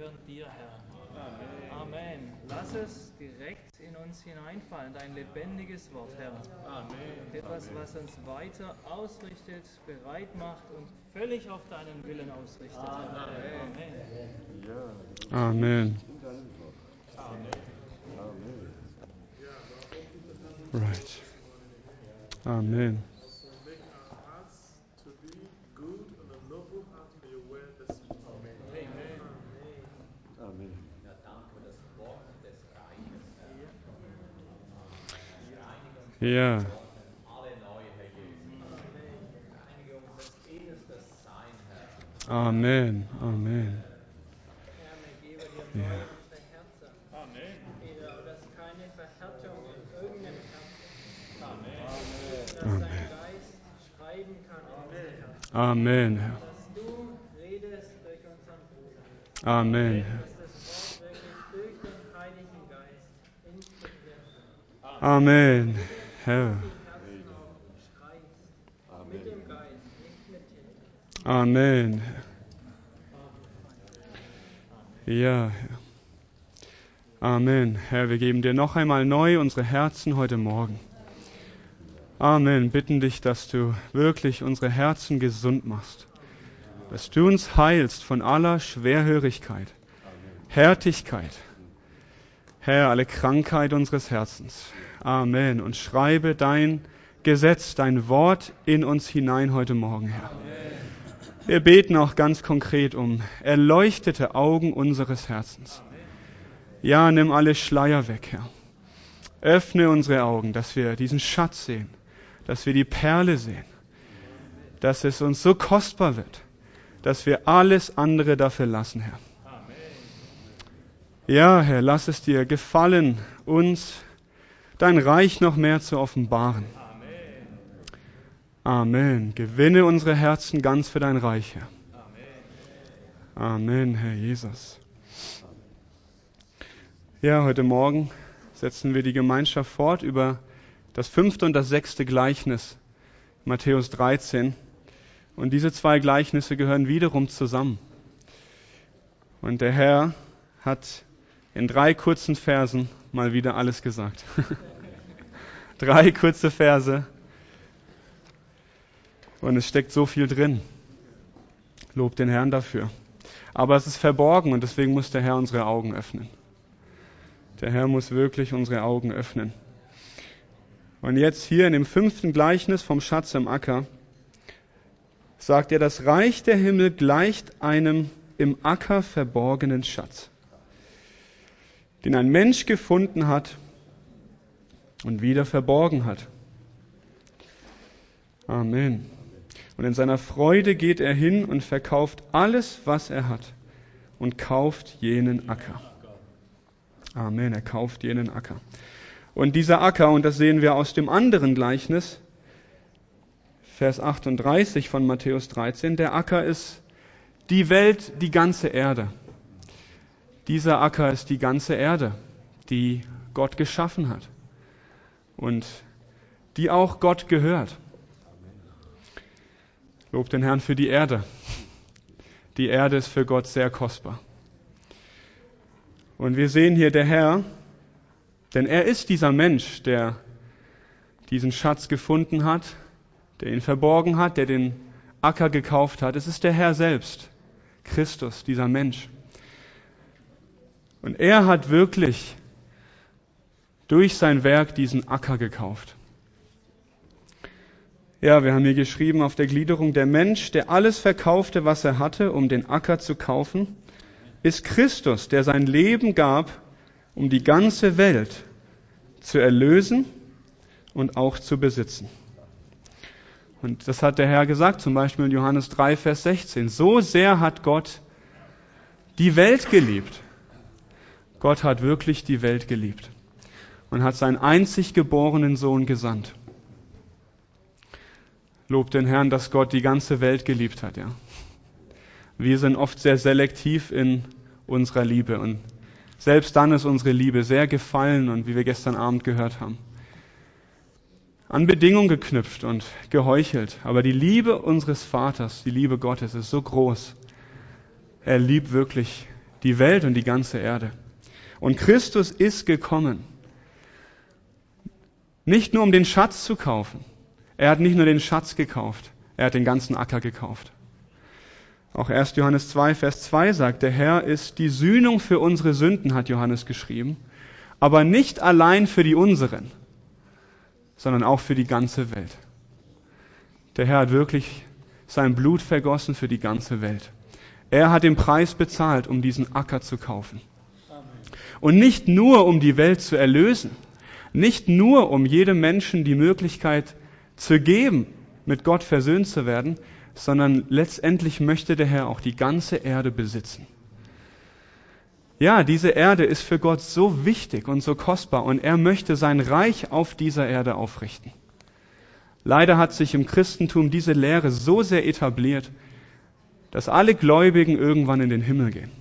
gehören dir, Herr. Amen. Lass es direkt in uns hineinfallen, dein lebendiges Wort, Herr. Amen. Etwas, was uns weiter ausrichtet, bereit macht und völlig auf deinen Willen ausrichtet. Amen. Amen. Right. Amen. Amen. Ja, danke für das Wort des Reiches, Herr. Ja. Alle neu, Herr Jesus. Reinige unser innerstes Sein, Herr. Amen. Amen. Herr, gebe dir neu unsere Herzen. Amen. Dass keine Verhärtung in irgendeinem Herzen ist. Dass Amen. dein Geist schreiben kann in unser Herzen. Amen, Herr. Dass du redest durch unseren Bruder. Amen, Herr. Dass das Wort wirklich durch den Heiligen Geist inspiriert wird. Amen, Herr. Die Herzen auch schreibst. Mit dem Geist, nicht mit Tinte. Amen. Ja, Herr. Amen. Herr, wir geben dir noch einmal neu unsere Herzen heute Morgen. Amen. Bitten dich, dass du wirklich unsere Herzen gesund machst. Dass du uns heilst von aller Schwerhörigkeit, Härtigkeit. Herr, alle Krankheit unseres Herzens. Amen. Und schreibe dein Gesetz, dein Wort in uns hinein heute Morgen, Herr. Wir beten auch ganz konkret um erleuchtete Augen unseres Herzens. Ja, nimm alle Schleier weg, Herr. Öffne unsere Augen, dass wir diesen Schatz sehen, dass wir die Perle sehen, dass es uns so kostbar wird, dass wir alles andere dafür lassen, Herr. Ja, Herr, lass es dir gefallen, uns dein Reich noch mehr zu offenbaren. Amen. Gewinne unsere Herzen ganz für dein Reich, Herr. Amen, Herr Jesus. Ja, heute Morgen setzen wir die Gemeinschaft fort über das 5. und das 6. Gleichnis, Matthäus 13. Und diese zwei Gleichnisse gehören wiederum zusammen. Und der Herr hat in 3 kurzen Versen mal wieder alles gesagt. 3 kurze Verse. Und es steckt so viel drin. Lob den Herrn dafür. Aber es ist verborgen und deswegen muss der Herr unsere Augen öffnen. Der Herr muss wirklich unsere Augen öffnen. Und jetzt hier in dem 5. Gleichnis vom Schatz im Acker sagt er, das Reich der Himmel gleicht einem im Acker verborgenen Schatz, den ein Mensch gefunden hat und wieder verborgen hat. Amen. Und in seiner Freude geht er hin und verkauft alles, was er hat und kauft jenen Acker. Amen, er kauft jenen Acker. Und dieser Acker, und das sehen wir aus dem anderen Gleichnis, Vers 38 von Matthäus 13, der Acker ist die Welt, die ganze Erde. Dieser Acker ist die ganze Erde, die Gott geschaffen hat und die auch Gott gehört. Lob den Herrn für die Erde. Die Erde ist für Gott sehr kostbar. Und wir sehen hier der Herr, denn er ist dieser Mensch, der diesen Schatz gefunden hat, der ihn verborgen hat, der den Acker gekauft hat. Es ist der Herr selbst, Christus, dieser Mensch. Und er hat wirklich durch sein Werk diesen Acker gekauft. Ja, wir haben hier geschrieben auf der Gliederung, der Mensch, der alles verkaufte, was er hatte, um den Acker zu kaufen, ist Christus, der sein Leben gab, um die ganze Welt zu erlösen und auch zu besitzen. Und das hat der Herr gesagt, zum Beispiel in Johannes 3, Vers 16. So sehr hat Gott die Welt geliebt. Gott hat wirklich die Welt geliebt und hat seinen einzig geborenen Sohn gesandt. Lobt den Herrn, dass Gott die ganze Welt geliebt hat, ja. Wir sind oft sehr selektiv in unserer Liebe und selbst dann ist unsere Liebe sehr gefallen und wie wir gestern Abend gehört haben, an Bedingungen geknüpft und geheuchelt. Aber die Liebe unseres Vaters, die Liebe Gottes ist so groß. Er liebt wirklich die Welt und die ganze Erde. Und Christus ist gekommen, nicht nur um den Schatz zu kaufen. Er hat nicht nur den Schatz gekauft, er hat den ganzen Acker gekauft. Auch 1. Johannes 2, Vers 2 sagt, der Herr ist die Sühnung für unsere Sünden, hat Johannes geschrieben, aber nicht allein für die unseren, sondern auch für die ganze Welt. Der Herr hat wirklich sein Blut vergossen für die ganze Welt. Er hat den Preis bezahlt, um diesen Acker zu kaufen. Und nicht nur, um die Welt zu erlösen, nicht nur, um jedem Menschen die Möglichkeit zu geben, mit Gott versöhnt zu werden, sondern letztendlich möchte der Herr auch die ganze Erde besitzen. Ja, diese Erde ist für Gott so wichtig und so kostbar und er möchte sein Reich auf dieser Erde aufrichten. Leider hat sich im Christentum diese Lehre so sehr etabliert, dass alle Gläubigen irgendwann in den Himmel gehen.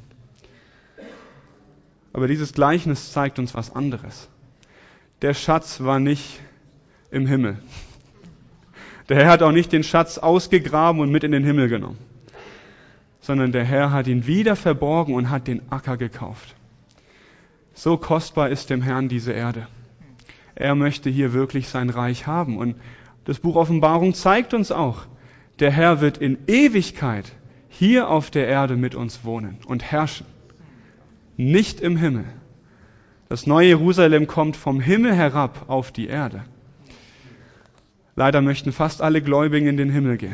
Aber dieses Gleichnis zeigt uns was anderes. Der Schatz war nicht im Himmel. Der Herr hat auch nicht den Schatz ausgegraben und mit in den Himmel genommen, sondern der Herr hat ihn wieder verborgen und hat den Acker gekauft. So kostbar ist dem Herrn diese Erde. Er möchte hier wirklich sein Reich haben. Und das Buch Offenbarung zeigt uns auch, der Herr wird in Ewigkeit hier auf der Erde mit uns wohnen und herrschen. Nicht im Himmel. Das neue Jerusalem kommt vom Himmel herab auf die Erde. Leider möchten fast alle Gläubigen in den Himmel gehen.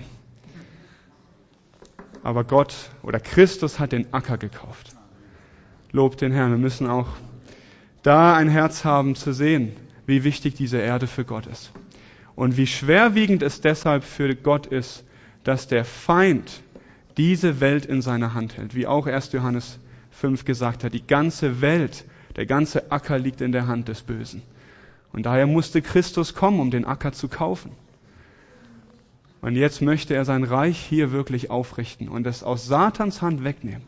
Aber Gott oder Christus hat den Acker gekauft. Lobt den Herrn. Wir müssen auch da ein Herz haben zu sehen, wie wichtig diese Erde für Gott ist. Und wie schwerwiegend es deshalb für Gott ist, dass der Feind diese Welt in seiner Hand hält. Wie auch 1. Johannes 5 gesagt hat, die ganze Welt, der ganze Acker liegt in der Hand des Bösen. Und daher musste Christus kommen, um den Acker zu kaufen. Und jetzt möchte er sein Reich hier wirklich aufrichten und es aus Satans Hand wegnehmen.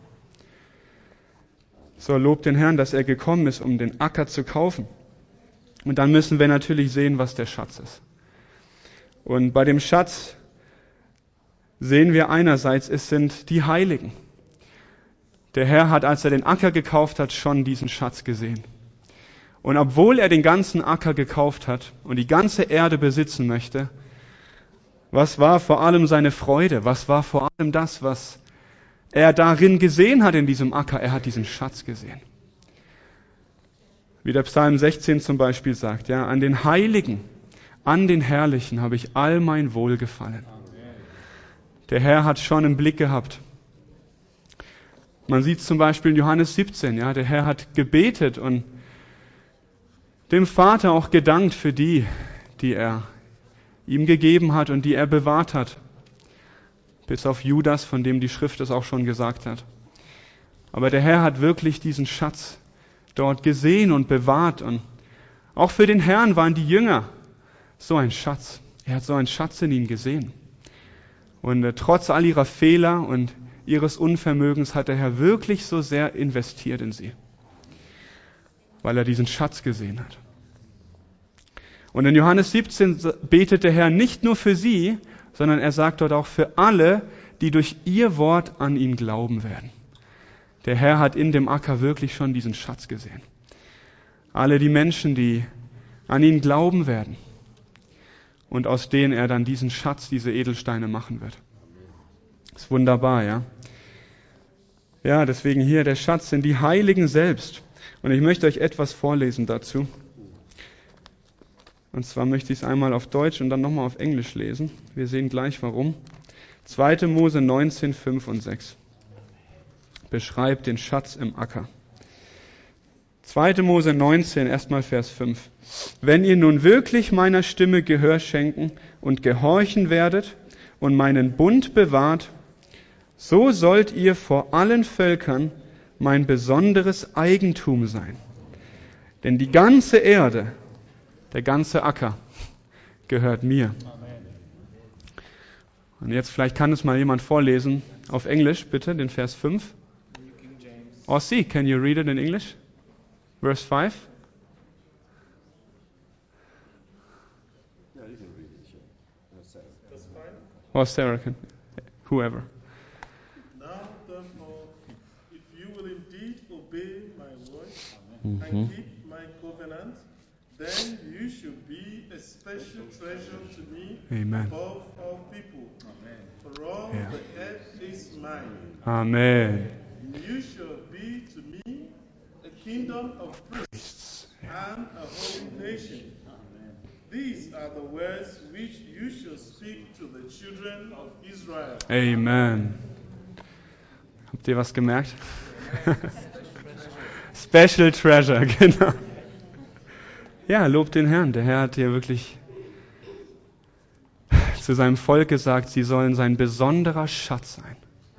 So lobt den Herrn, dass er gekommen ist, um den Acker zu kaufen. Und dann müssen wir natürlich sehen, was der Schatz ist. Und bei dem Schatz sehen wir einerseits, es sind die Heiligen. Der Herr hat, als er den Acker gekauft hat, schon diesen Schatz gesehen. Und obwohl er den ganzen Acker gekauft hat und die ganze Erde besitzen möchte, was war vor allem seine Freude? Was war vor allem das, was er darin gesehen hat in diesem Acker? Er hat diesen Schatz gesehen. Wie der Psalm 16 zum Beispiel sagt, ja, an den Heiligen, an den Herrlichen habe ich all mein Wohlgefallen. Der Herr hat schon im Blick gehabt. Man sieht zum Beispiel in Johannes 17, ja, der Herr hat gebetet und dem Vater auch gedankt für die er ihm gegeben hat und die er bewahrt hat. Bis auf Judas, von dem die Schrift es auch schon gesagt hat. Aber der Herr hat wirklich diesen Schatz dort gesehen und bewahrt. Und auch für den Herrn waren die Jünger so ein Schatz. Er hat so einen Schatz in ihnen gesehen. Und trotz all ihrer Fehler und ihres Unvermögens hat der Herr wirklich so sehr investiert in sie, weil er diesen Schatz gesehen hat. Und in Johannes 17 betet der Herr nicht nur für sie, sondern er sagt dort auch für alle, die durch ihr Wort an ihn glauben werden. Der Herr hat in dem Acker wirklich schon diesen Schatz gesehen. Alle die Menschen, die an ihn glauben werden und aus denen er dann diesen Schatz, diese Edelsteine machen wird. Das ist wunderbar, ja. Ja, deswegen hier der Schatz sind die Heiligen selbst. Und ich möchte euch etwas vorlesen dazu. Und zwar möchte ich es einmal auf Deutsch und dann nochmal auf Englisch lesen. Wir sehen gleich warum. 2. Mose 19, 5 und 6 beschreibt den Schatz im Acker. 2. Mose 19, erstmal Vers 5. Wenn ihr nun wirklich meiner Stimme Gehör schenken und gehorchen werdet und meinen Bund bewahrt, so sollt ihr vor allen Völkern mein besonderes Eigentum sein. Denn die ganze Erde, der ganze Acker, gehört mir. Und jetzt vielleicht kann es mal jemand vorlesen. Auf Englisch bitte, den Vers 5. Ossi, can you read it in English? Verse 5. Yeah, you can read it, sure. Or Sarah can. Whoever. Now therefore, if you will indeed obey my word and keep my covenant, then you should be a special treasure to me Amen. above all people. For all Yeah. the earth is mine. Amen. You shall be to me a kingdom of priests and a holy nation. These are the words which you shall speak to the children of Israel. Amen. Habt ihr was gemerkt? Special Treasure, genau. Ja, lobt den Herrn. Der Herr hat hier wirklich zu seinem Volk gesagt, sie sollen sein besonderer Schatz sein.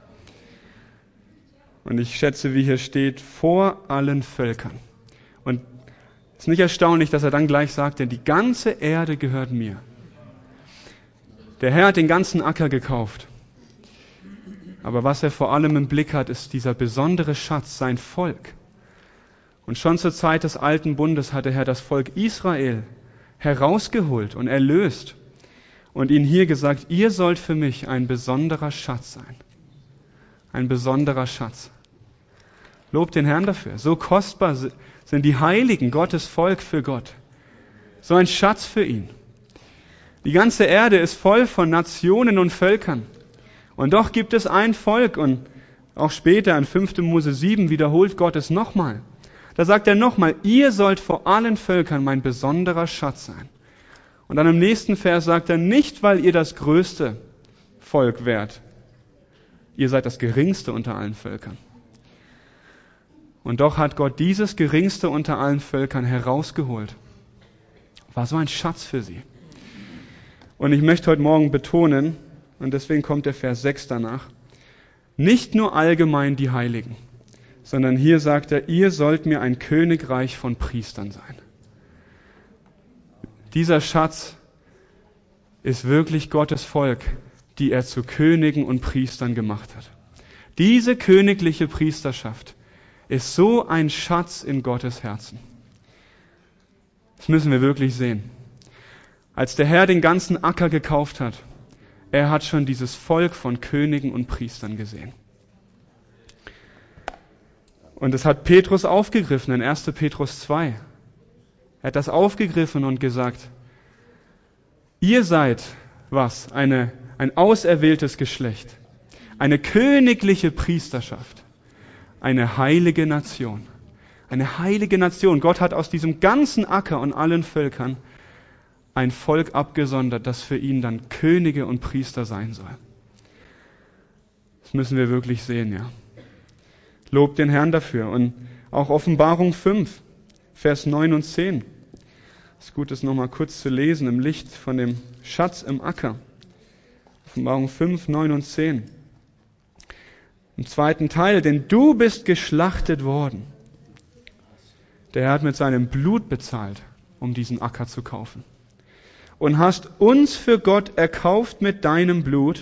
Und ich schätze, wie hier steht, vor allen Völkern. Und es ist nicht erstaunlich, dass er dann gleich sagt, denn die ganze Erde gehört mir. Der Herr hat den ganzen Acker gekauft. Aber was er vor allem im Blick hat, ist dieser besondere Schatz, sein Volk. Und schon zur Zeit des Alten Bundes hat der Herr das Volk Israel herausgeholt und erlöst und ihnen hier gesagt, ihr sollt für mich ein besonderer Schatz sein. Ein besonderer Schatz. Lobt den Herrn dafür. So kostbar sind die Heiligen, Gottes Volk für Gott. So ein Schatz für ihn. Die ganze Erde ist voll von Nationen und Völkern. Und doch gibt es ein Volk und auch später in 5. Mose 7 wiederholt Gott es nochmal. Da sagt er nochmal, ihr sollt vor allen Völkern mein besonderer Schatz sein. Und dann im nächsten Vers sagt er, nicht weil ihr das größte Volk wärt. Ihr seid das geringste unter allen Völkern. Und doch hat Gott dieses geringste unter allen Völkern herausgeholt. War so ein Schatz für sie. Und ich möchte heute Morgen betonen, und deswegen kommt der Vers 6 danach, nicht nur allgemein die Heiligen, sondern hier sagt er, ihr sollt mir ein Königreich von Priestern sein. Dieser Schatz ist wirklich Gottes Volk, die er zu Königen und Priestern gemacht hat. Diese königliche Priesterschaft ist so ein Schatz in Gottes Herzen. Das müssen wir wirklich sehen. Als der Herr den ganzen Acker gekauft hat, er hat schon dieses Volk von Königen und Priestern gesehen. Und das hat Petrus aufgegriffen in 1. Petrus 2. Er hat das aufgegriffen und gesagt, ihr seid was? Ein auserwähltes Geschlecht, eine königliche Priesterschaft, eine heilige Nation. Eine heilige Nation. Gott hat aus diesem ganzen Acker und allen Völkern ein Volk abgesondert, das für ihn dann Könige und Priester sein soll. Das müssen wir wirklich sehen, ja. Lobt den Herrn dafür. Und auch Offenbarung 5, Vers 9 und 10. Es ist gut, das nochmal kurz zu lesen im Licht von dem Schatz im Acker. Offenbarung 5, 9 und 10. Im zweiten Teil, denn du bist geschlachtet worden. Der Herr hat mit seinem Blut bezahlt, um diesen Acker zu kaufen. Und hast uns für Gott erkauft mit deinem Blut.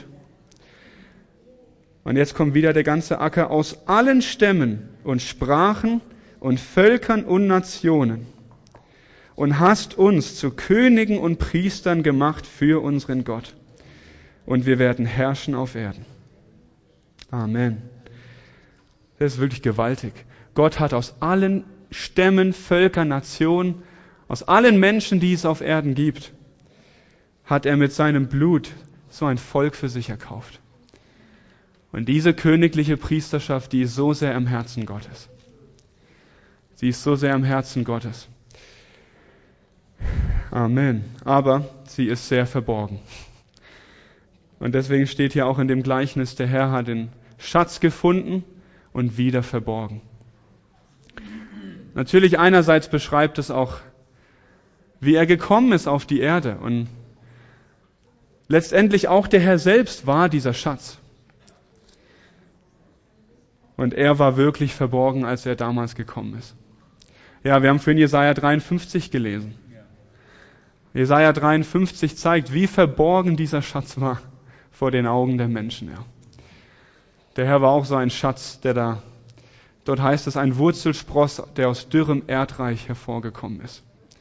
Und jetzt kommt wieder der ganze Acker aus allen Stämmen und Sprachen und Völkern und Nationen. Und hast uns zu Königen und Priestern gemacht für unseren Gott. Und wir werden herrschen auf Erden. Amen. Das ist wirklich gewaltig. Gott hat aus allen Stämmen, Völkern, Nationen, aus allen Menschen, die es auf Erden gibt, hat er mit seinem Blut so ein Volk für sich erkauft. Und diese königliche Priesterschaft, die ist so sehr im Herzen Gottes. Sie ist so sehr im Herzen Gottes. Amen. Aber sie ist sehr verborgen. Und deswegen steht hier auch in dem Gleichnis, der Herr hat den Schatz gefunden und wieder verborgen. Natürlich einerseits beschreibt es auch, wie er gekommen ist auf die Erde. Und letztendlich auch der Herr selbst war dieser Schatz. Und er war wirklich verborgen, als er damals gekommen ist. Ja, wir haben vorhin Jesaja 53 gelesen. Jesaja 53 zeigt, wie verborgen dieser Schatz war vor den Augen der Menschen. Ja. Der Herr war auch so ein Schatz, dort heißt es, ein Wurzelspross, der aus dürrem Erdreich hervorgekommen ist.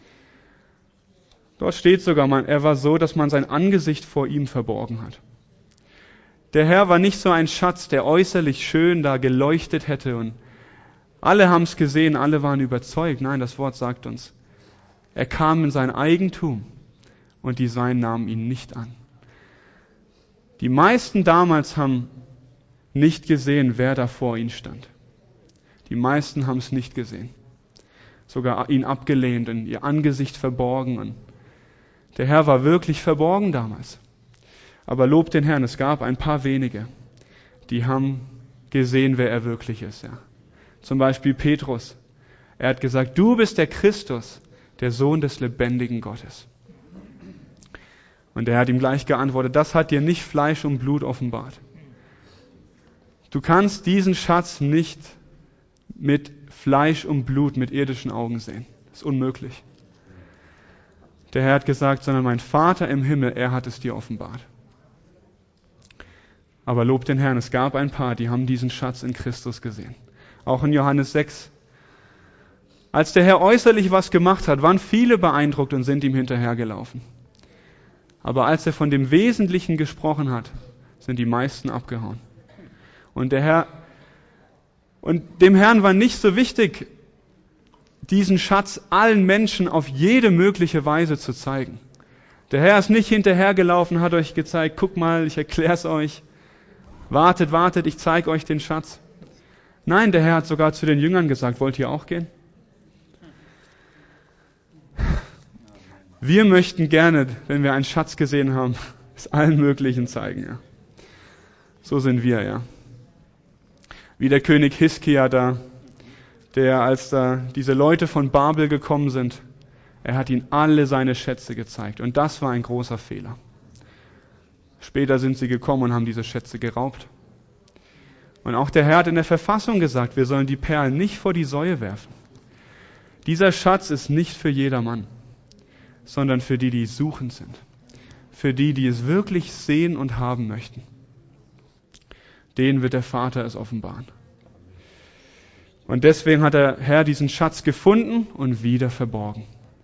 Dort steht sogar, er war so, dass man sein Angesicht vor ihm verborgen hat. Der Herr war nicht so ein Schatz, der äußerlich schön da geleuchtet hätte und Alle haben es gesehen, alle waren überzeugt. Nein, das Wort sagt uns, er kam in sein Eigentum und die Seinen nahmen ihn nicht an. Die meisten damals haben nicht gesehen, wer da vor ihnen stand. Die meisten haben es nicht gesehen. Sogar ihn abgelehnt und ihr Angesicht verborgen. Und der Herr war wirklich verborgen damals. Aber lobt den Herrn, es gab ein paar wenige, die haben gesehen, wer er wirklich ist. Ja. Zum Beispiel Petrus. Er hat gesagt, du bist der Christus, der Sohn des lebendigen Gottes. Und er hat ihm gleich geantwortet, das hat dir nicht Fleisch und Blut offenbart. Du kannst diesen Schatz nicht mit Fleisch und Blut, mit irdischen Augen sehen. Das ist unmöglich. Der Herr hat gesagt, sondern mein Vater im Himmel, er hat es dir offenbart. Aber lobt den Herrn, es gab ein paar, die haben diesen Schatz in Christus gesehen. Auch in Johannes 6. Als der Herr äußerlich was gemacht hat, waren viele beeindruckt und sind ihm hinterhergelaufen. Aber als er von dem Wesentlichen gesprochen hat, sind die meisten abgehauen. Und dem Herrn war nicht so wichtig, diesen Schatz allen Menschen auf jede mögliche Weise zu zeigen. Der Herr ist nicht hinterhergelaufen, hat euch gezeigt, guck mal, ich erkläre es euch. Wartet, ich zeige euch den Schatz. Nein, der Herr hat sogar zu den Jüngern gesagt, wollt ihr auch gehen? Wir möchten gerne, wenn wir einen Schatz gesehen haben, es allen Möglichen zeigen. Ja. So sind wir, ja. Wie der König Hiskia da, der, als da diese Leute von Babel gekommen sind, er hat ihnen alle seine Schätze gezeigt. Und das war ein großer Fehler. Später sind sie gekommen und haben diese Schätze geraubt. Und auch der Herr hat in der Verfassung gesagt, wir sollen die Perlen nicht vor die Säue werfen. Dieser Schatz ist nicht für jedermann, sondern für die, die suchend sind. Für die, die es wirklich sehen und haben möchten. Denen wird der Vater es offenbaren. Und deswegen hat der Herr diesen Schatz gefunden und wieder verborgen.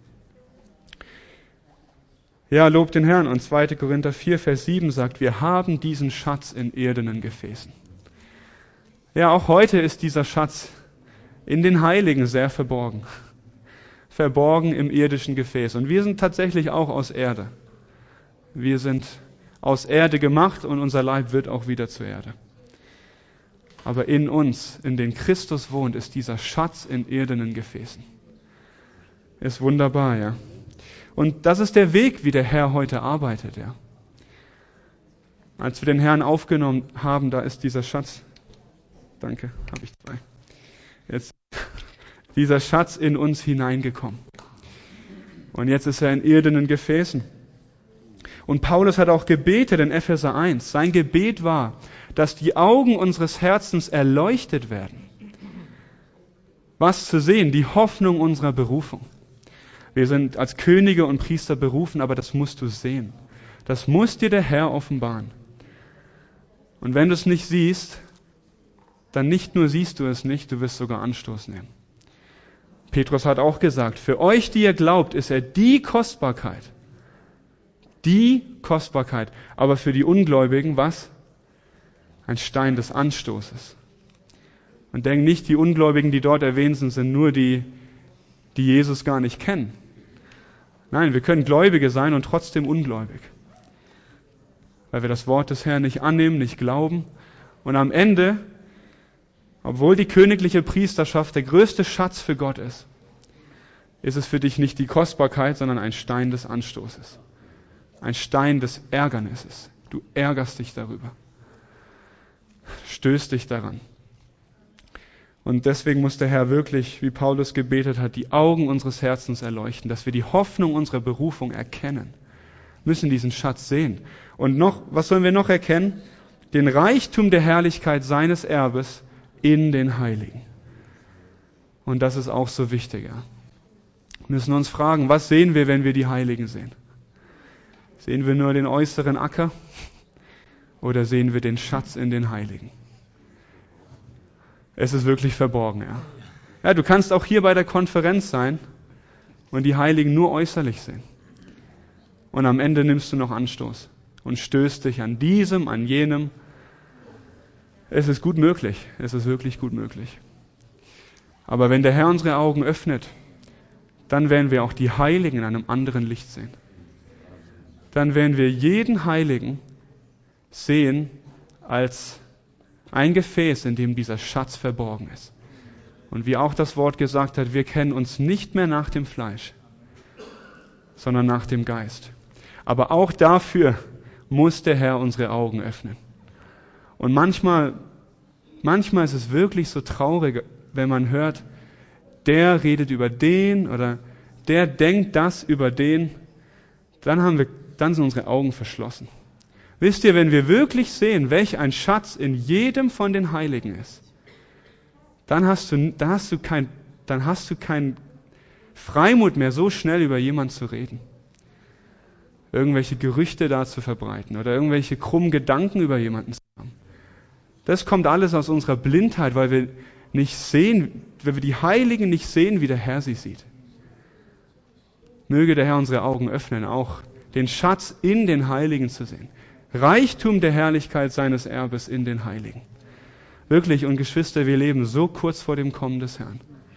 Ja, lobt den Herrn. Und 2. Korinther 4, Vers 7 sagt, wir haben diesen Schatz in irdenen Gefäßen. Ja, auch heute ist dieser Schatz in den Heiligen sehr verborgen. Verborgen im irdischen Gefäß. Und wir sind tatsächlich auch aus Erde. Wir sind aus Erde gemacht und unser Leib wird auch wieder zur Erde. Aber in uns, in den Christus wohnt, ist dieser Schatz in irdenen Gefäßen. Ist wunderbar, ja. Und das ist der Weg, wie der Herr heute arbeitet, ja. Als wir den Herrn aufgenommen haben, da ist dieser Schatz. Danke, habe ich 2. Jetzt dieser Schatz in uns hineingekommen. Und jetzt ist er in irdenen Gefäßen. Und Paulus hat auch gebetet in Epheser 1. Sein Gebet war, dass die Augen unseres Herzens erleuchtet werden. Was zu sehen? Die Hoffnung unserer Berufung. Wir sind als Könige und Priester berufen, aber das musst du sehen. Das muss dir der Herr offenbaren. Und wenn du es nicht siehst, dann nicht nur siehst du es nicht, du wirst sogar Anstoß nehmen. Petrus hat auch gesagt, für euch, die ihr glaubt, ist er die Kostbarkeit. Die Kostbarkeit. Aber für die Ungläubigen, was? Ein Stein des Anstoßes. Und denk nicht, die Ungläubigen, die dort erwähnt sind nur die, die Jesus gar nicht kennen. Nein, wir können Gläubige sein und trotzdem ungläubig. Weil wir das Wort des Herrn nicht annehmen, nicht glauben. Und am Ende, obwohl die königliche Priesterschaft der größte Schatz für Gott ist es für dich nicht die Kostbarkeit, sondern ein Stein des Anstoßes. Ein Stein des Ärgernisses. Du ärgerst dich darüber. Stößt dich daran. Und deswegen muss der Herr wirklich, wie Paulus gebetet hat, die Augen unseres Herzens erleuchten, dass wir die Hoffnung unserer Berufung erkennen. Müssen diesen Schatz sehen. Und noch, was sollen wir noch erkennen? Den Reichtum der Herrlichkeit seines Erbes in den Heiligen. Und das ist auch so wichtig. Ja. Wir müssen uns fragen, was sehen wir, wenn wir die Heiligen sehen? Sehen wir nur den äußeren Acker oder sehen wir den Schatz in den Heiligen? Es ist wirklich verborgen, ja. Ja, du kannst auch hier bei der Konferenz sein und die Heiligen nur äußerlich sehen. Und am Ende nimmst du noch Anstoß und stößt dich an diesem, an jenem. Es ist gut möglich. Es ist wirklich gut möglich. Aber wenn der Herr unsere Augen öffnet, dann werden wir auch die Heiligen in einem anderen Licht sehen. Dann werden wir jeden Heiligen sehen als ein Gefäß, in dem dieser Schatz verborgen ist. Und wie auch das Wort gesagt hat, wir kennen uns nicht mehr nach dem Fleisch, sondern nach dem Geist. Aber auch dafür muss der Herr unsere Augen öffnen. Und manchmal ist es wirklich so traurig, wenn man hört, der redet über den oder der denkt das über den, dann sind unsere Augen verschlossen. Wisst ihr, wenn wir wirklich sehen, welch ein Schatz in jedem von den Heiligen ist, dann hast du keinen Freimut mehr, so schnell über jemanden zu reden. Irgendwelche Gerüchte da zu verbreiten oder irgendwelche krummen Gedanken über jemanden zu haben. Das kommt alles aus unserer Blindheit, weil wir die Heiligen nicht sehen, wie der Herr sie sieht. Möge der Herr unsere Augen öffnen, auch den Schatz in den Heiligen zu sehen. Reichtum der Herrlichkeit seines Erbes in den Heiligen. Wirklich, und Geschwister, wir leben so kurz vor dem Kommen des Herrn.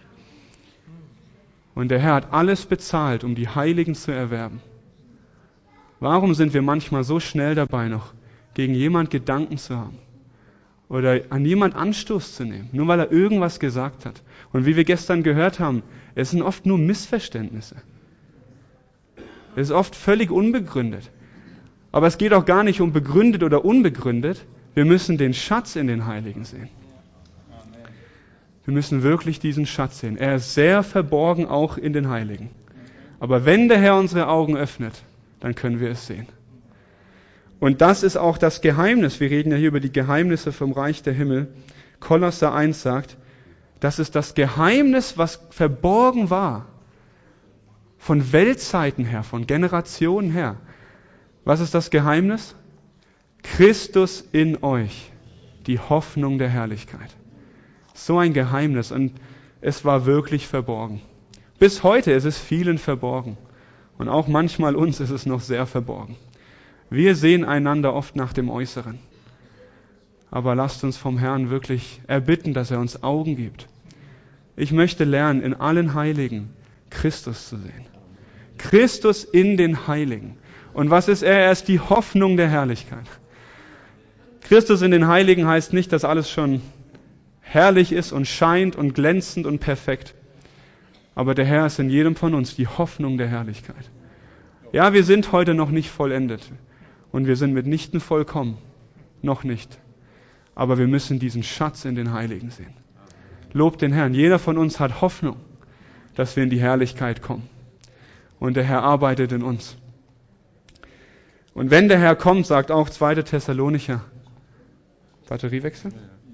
Und der Herr hat alles bezahlt, um die Heiligen zu erwerben. Warum sind wir manchmal so schnell dabei, noch gegen jemand Gedanken zu haben? Oder an jemand Anstoß zu nehmen, nur weil er irgendwas gesagt hat. Und wie wir gestern gehört haben, es sind oft nur Missverständnisse. Es ist oft völlig unbegründet. Aber es geht auch gar nicht um begründet oder unbegründet. Wir müssen den Schatz in den Heiligen sehen. Wir müssen wirklich diesen Schatz sehen. Er ist sehr verborgen auch in den Heiligen. Aber wenn der Herr unsere Augen öffnet, dann können wir es sehen. Und das ist auch das Geheimnis. Wir reden ja hier über die Geheimnisse vom Reich der Himmel. Kolosser 1 sagt, das ist das Geheimnis, was verborgen war. Von Weltzeiten her, von Generationen her. Was ist das Geheimnis? Christus in euch, die Hoffnung der Herrlichkeit. So ein Geheimnis und es war wirklich verborgen. Bis heute ist es vielen verborgen. Und auch manchmal uns ist es noch sehr verborgen. Wir sehen einander oft nach dem Äußeren. Aber lasst uns vom Herrn wirklich erbitten, dass er uns Augen gibt. Ich möchte lernen, in allen Heiligen Christus zu sehen. Christus in den Heiligen. Und was ist er? Er ist die Hoffnung der Herrlichkeit. Christus in den Heiligen heißt nicht, dass alles schon herrlich ist und scheint und glänzend und perfekt. Aber der Herr ist in jedem von uns die Hoffnung der Herrlichkeit. Ja, wir sind heute noch nicht vollendet. Und wir sind mitnichten vollkommen. Noch nicht. Aber wir müssen diesen Schatz in den Heiligen sehen. Lobt den Herrn. Jeder von uns hat Hoffnung, dass wir in die Herrlichkeit kommen. Und der Herr arbeitet in uns. Und wenn der Herr kommt, sagt auch 2. Thessalonicher. Batteriewechsel?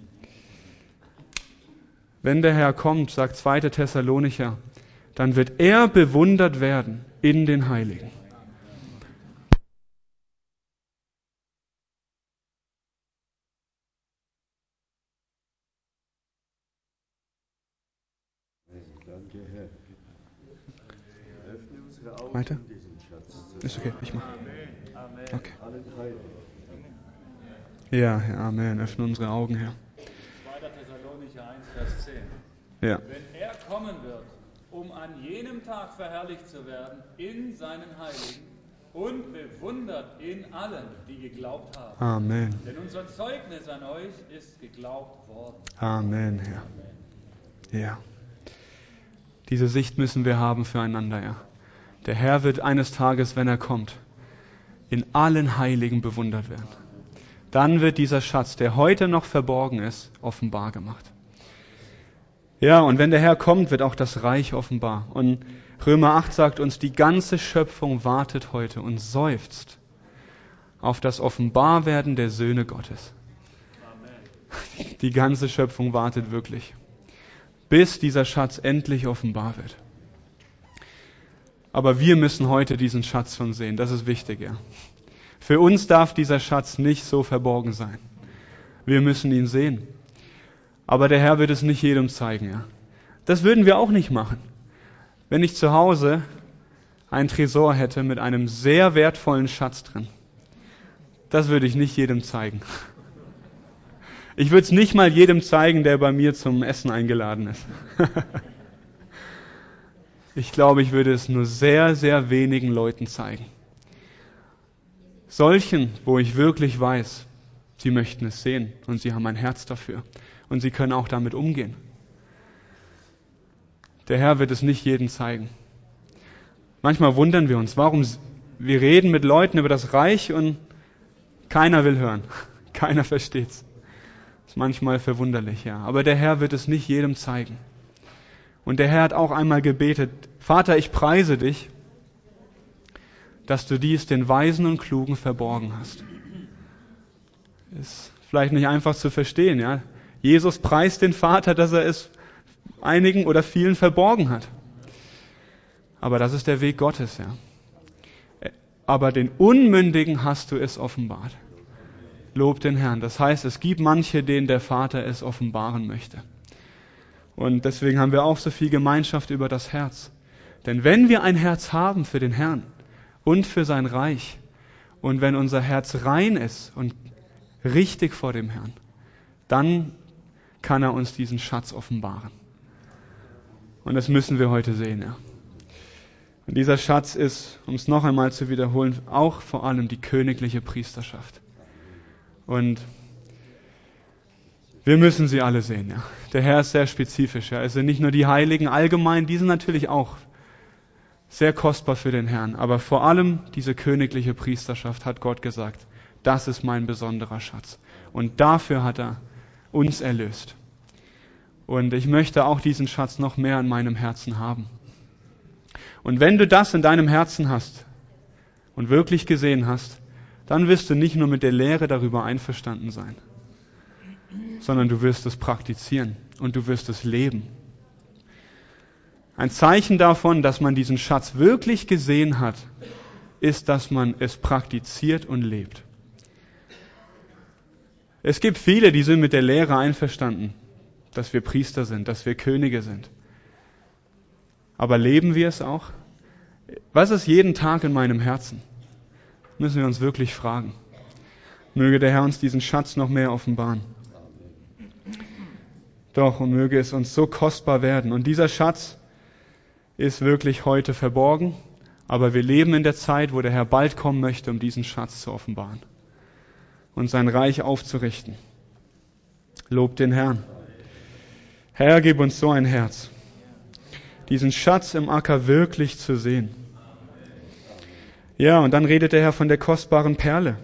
Wenn der Herr kommt, sagt 2. Thessalonicher, dann wird er bewundert werden in den Heiligen. Danke, Herr. Öffne unsere Augen, Weiter? um diesen Schatz zu Ist okay, ich mache. Okay. allen Heiligen. Ja, Herr, Amen. Öffne unsere Augen, Herr. 2. Thessalonicher 1, Vers 10. Ja. Wenn er kommen wird, um an jenem Tag verherrlicht zu werden in seinen Heiligen und bewundert in allen, die geglaubt haben. Amen. Denn unser Zeugnis an euch ist geglaubt worden. Amen, Herr. Ja. Diese Sicht müssen wir haben füreinander, ja. Der Herr wird eines Tages, wenn er kommt, in allen Heiligen bewundert werden. Dann wird dieser Schatz, der heute noch verborgen ist, offenbar gemacht. Ja, und wenn der Herr kommt, wird auch das Reich offenbar. Und Römer 8 sagt uns, die ganze Schöpfung wartet heute und seufzt auf das Offenbarwerden der Söhne Gottes. Amen. Die ganze Schöpfung wartet wirklich, bis dieser Schatz endlich offenbar wird. Aber wir müssen heute diesen Schatz schon sehen, das ist wichtig, ja. Für uns darf dieser Schatz nicht so verborgen sein. Wir müssen ihn sehen. Aber der Herr wird es nicht jedem zeigen, ja. Das würden wir auch nicht machen. Wenn ich zu Hause einen Tresor hätte mit einem sehr wertvollen Schatz drin, das würde ich nicht jedem zeigen. Ich würde es nicht mal jedem zeigen, der bei mir zum Essen eingeladen ist. Ich glaube, ich würde es nur sehr, sehr wenigen Leuten zeigen. Solchen, wo ich wirklich weiß, sie möchten es sehen und sie haben ein Herz dafür und sie können auch damit umgehen. Der Herr wird es nicht jedem zeigen. Manchmal wundern wir uns, warum wir reden mit Leuten über das Reich und keiner will hören. Keiner versteht's. Das ist manchmal verwunderlich, ja. Aber der Herr wird es nicht jedem zeigen. Und der Herr hat auch einmal gebetet, Vater, ich preise dich, dass du dies den Weisen und Klugen verborgen hast. Ist vielleicht nicht einfach zu verstehen, ja. Jesus preist den Vater, dass er es einigen oder vielen verborgen hat. Aber das ist der Weg Gottes, ja. Aber den Unmündigen hast du es offenbart. Lob den Herrn. Das heißt, es gibt manche, denen der Vater es offenbaren möchte. Und deswegen haben wir auch so viel Gemeinschaft über das Herz. Denn wenn wir ein Herz haben für den Herrn und für sein Reich und wenn unser Herz rein ist und richtig vor dem Herrn, dann kann er uns diesen Schatz offenbaren. Und das müssen wir heute sehen, ja. Und dieser Schatz ist, um es noch einmal zu wiederholen, auch vor allem die königliche Priesterschaft. Und wir müssen sie alle sehen, ja. Der Herr ist sehr spezifisch, ja. Also nicht nur die Heiligen allgemein, die sind natürlich auch sehr kostbar für den Herrn. Aber vor allem diese königliche Priesterschaft hat Gott gesagt, das ist mein besonderer Schatz. Und dafür hat er uns erlöst. Und ich möchte auch diesen Schatz noch mehr in meinem Herzen haben. Und wenn du das in deinem Herzen hast und wirklich gesehen hast, dann wirst du nicht nur mit der Lehre darüber einverstanden sein, sondern du wirst es praktizieren und du wirst es leben. Ein Zeichen davon, dass man diesen Schatz wirklich gesehen hat, ist, dass man es praktiziert und lebt. Es gibt viele, die sind mit der Lehre einverstanden, dass wir Priester sind, dass wir Könige sind. Aber leben wir es auch? Was ist jeden Tag in meinem Herzen? Müssen wir uns wirklich fragen. Möge der Herr uns diesen Schatz noch mehr offenbaren. Doch, und möge es uns so kostbar werden. Und dieser Schatz ist wirklich heute verborgen, aber wir leben in der Zeit, wo der Herr bald kommen möchte, um diesen Schatz zu offenbaren und sein Reich aufzurichten. Lob den Herrn. Herr, gib uns so ein Herz, diesen Schatz im Acker wirklich zu sehen. Ja, und dann redet der Herr von der kostbaren Perle.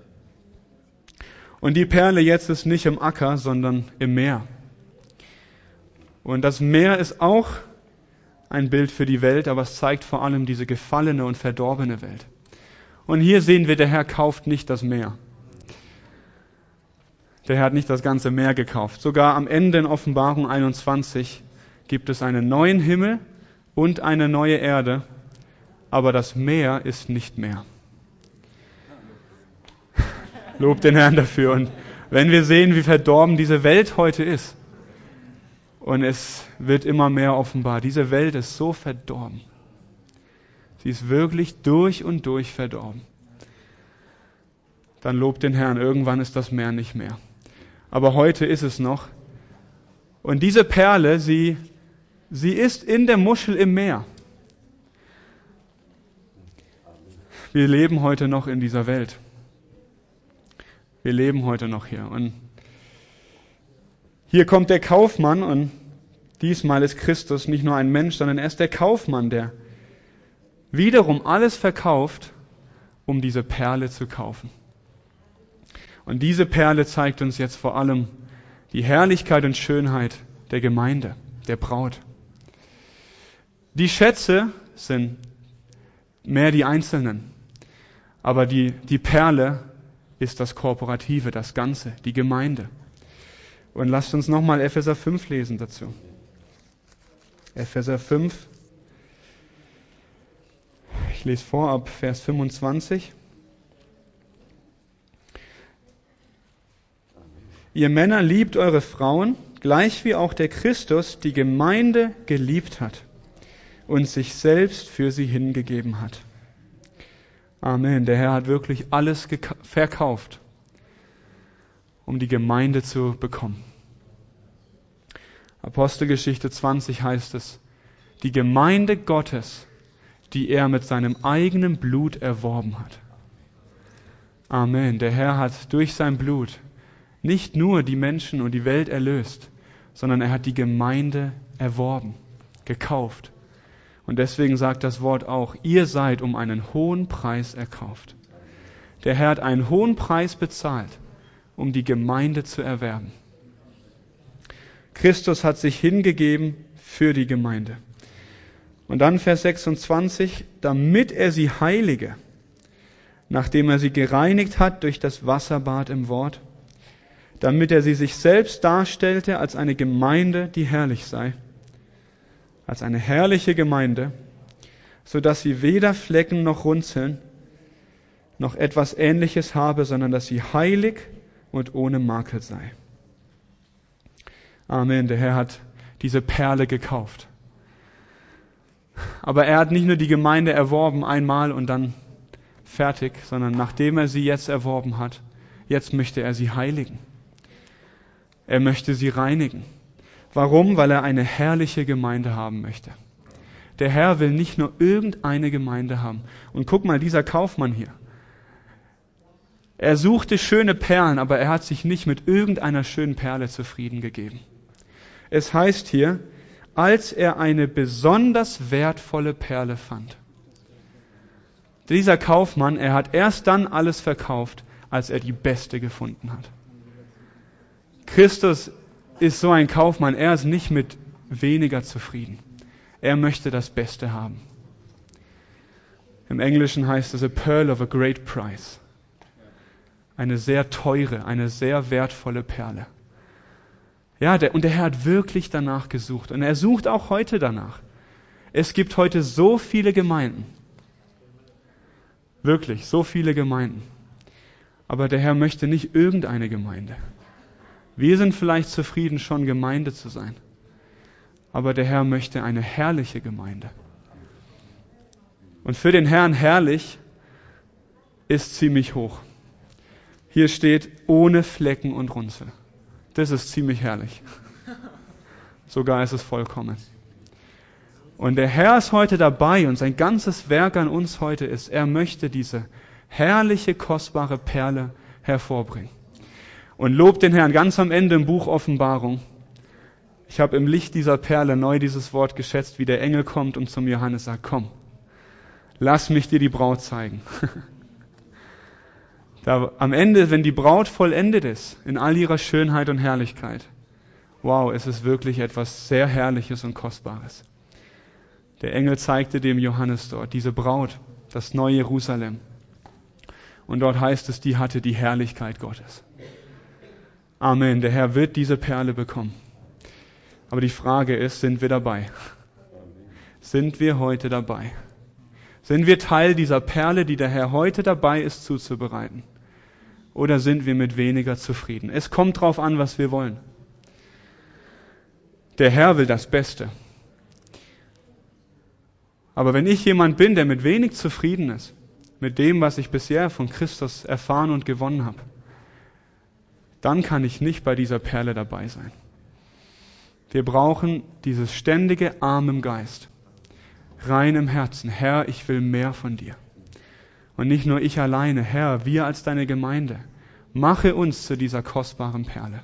Und die Perle jetzt ist nicht im Acker, sondern im Meer. Und das Meer ist auch ein Bild für die Welt, aber es zeigt vor allem diese gefallene und verdorbene Welt. Und hier sehen wir, der Herr kauft nicht das Meer. Der Herr hat nicht das ganze Meer gekauft. Sogar am Ende in Offenbarung 21 gibt es einen neuen Himmel und eine neue Erde, aber das Meer ist nicht mehr. Lob den Herrn dafür. Und wenn wir sehen, wie verdorben diese Welt heute ist, und es wird immer mehr offenbar, diese Welt ist so verdorben. Sie ist wirklich durch und durch verdorben. Dann lobt den Herrn, irgendwann ist das Meer nicht mehr. Aber heute ist es noch. Und diese Perle, sie ist in der Muschel im Meer. Wir leben heute noch in dieser Welt. Wir leben heute noch hier. Und hier kommt der Kaufmann und diesmal ist Christus nicht nur ein Mensch, sondern er ist der Kaufmann, der wiederum alles verkauft, um diese Perle zu kaufen. Und diese Perle zeigt uns jetzt vor allem die Herrlichkeit und Schönheit der Gemeinde, der Braut. Die Schätze sind mehr die Einzelnen, aber die Perle ist das Korporative, das Ganze, die Gemeinde. Und lasst uns nochmal Epheser 5 lesen dazu. Epheser 5. Ich lese vor ab Vers 25. Ihr Männer liebt eure Frauen, gleich wie auch der Christus die Gemeinde geliebt hat und sich selbst für sie hingegeben hat. Amen. Der Herr hat wirklich alles verkauft, um die Gemeinde zu bekommen. Apostelgeschichte 20 heißt es, die Gemeinde Gottes, die er mit seinem eigenen Blut erworben hat. Amen. Der Herr hat durch sein Blut nicht nur die Menschen und die Welt erlöst, sondern er hat die Gemeinde erworben, gekauft. Und deswegen sagt das Wort auch, ihr seid um einen hohen Preis erkauft. Der Herr hat einen hohen Preis bezahlt, um die Gemeinde zu erwerben. Christus hat sich hingegeben für die Gemeinde. Und dann Vers 26, damit er sie heilige, nachdem er sie gereinigt hat durch das Wasserbad im Wort, damit er sie sich selbst darstellte als eine Gemeinde, die herrlich sei, als eine herrliche Gemeinde, so dass sie weder Flecken noch Runzeln, noch etwas Ähnliches habe, sondern dass sie heilig und ohne Makel sei. Amen. Der Herr hat diese Perle gekauft. Aber er hat nicht nur die Gemeinde erworben einmal und dann fertig, sondern nachdem er sie jetzt erworben hat, jetzt möchte er sie heiligen. Er möchte sie reinigen. Warum? Weil er eine herrliche Gemeinde haben möchte. Der Herr will nicht nur irgendeine Gemeinde haben. Und guck mal, dieser Kaufmann hier. Er suchte schöne Perlen, aber er hat sich nicht mit irgendeiner schönen Perle zufrieden gegeben. Es heißt hier, als er eine besonders wertvolle Perle fand. Dieser Kaufmann, er hat erst dann alles verkauft, als er die beste gefunden hat. Christus ist so ein Kaufmann, er ist nicht mit weniger zufrieden. Er möchte das Beste haben. Im Englischen heißt es a pearl of a great price. Eine sehr teure, eine sehr wertvolle Perle. Ja, und der Herr hat wirklich danach gesucht. Und er sucht auch heute danach. Es gibt heute so viele Gemeinden. Wirklich, so viele Gemeinden. Aber der Herr möchte nicht irgendeine Gemeinde. Wir sind vielleicht zufrieden, schon Gemeinde zu sein. Aber der Herr möchte eine herrliche Gemeinde. Und für den Herrn herrlich ist ziemlich hoch. Hier steht, ohne Flecken und Runzel. Das ist ziemlich herrlich. Sogar ist es vollkommen. Und der Herr ist heute dabei und sein ganzes Werk an uns heute ist, er möchte diese herrliche, kostbare Perle hervorbringen. Und lobt den Herrn ganz am Ende im Buch Offenbarung. Ich habe im Licht dieser Perle neu dieses Wort geschätzt, wie der Engel kommt und zum Johannes sagt, komm, lass mich dir die Braut zeigen. Da, am Ende, wenn die Braut vollendet ist, in all ihrer Schönheit und Herrlichkeit, wow, es ist wirklich etwas sehr Herrliches und Kostbares. Der Engel zeigte dem Johannes dort diese Braut, das neue Jerusalem. Und dort heißt es, die hatte die Herrlichkeit Gottes. Amen, der Herr wird diese Perle bekommen. Aber die Frage ist, sind wir dabei? Sind wir heute dabei? Sind wir Teil dieser Perle, die der Herr heute dabei ist zuzubereiten? Oder sind wir mit weniger zufrieden? Es kommt drauf an, was wir wollen. Der Herr will das Beste. Aber wenn ich jemand bin, der mit wenig zufrieden ist, mit dem, was ich bisher von Christus erfahren und gewonnen habe, dann kann ich nicht bei dieser Perle dabei sein. Wir brauchen dieses ständige Arm im Geist, rein im Herzen. Herr, ich will mehr von dir. Und nicht nur ich alleine, Herr, wir als deine Gemeinde, mache uns zu dieser kostbaren Perle.